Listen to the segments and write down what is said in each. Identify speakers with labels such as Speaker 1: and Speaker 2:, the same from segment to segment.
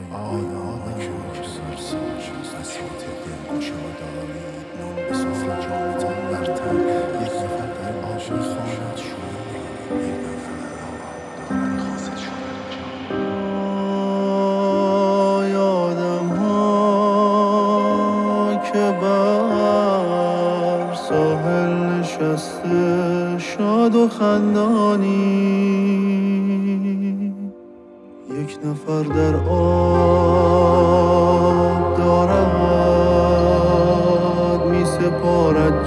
Speaker 1: آدم که سرساش بساط دلگشادانی نان به سفره جام تن بر تن یک نفر در عاشق خانت شده یک نفر دارد خواست شده
Speaker 2: آدم ها که بر ساحل نشسته شاد و خندانی یک نفر در آب دارد می سپارد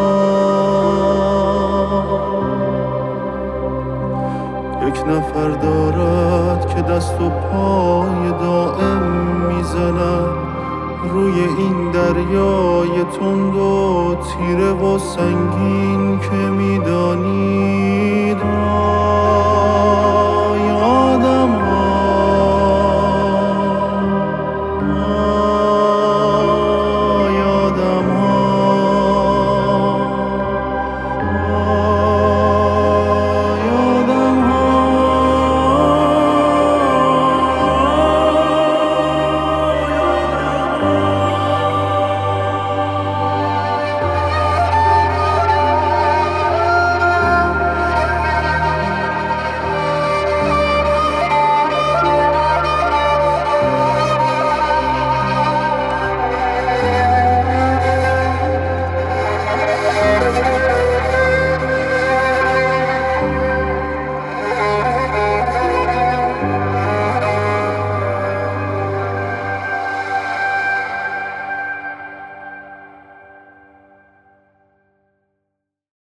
Speaker 2: جان یک نفر دارد که دست و پای دائم میزند روی این دریای تند و تیره و سنگین که میدانید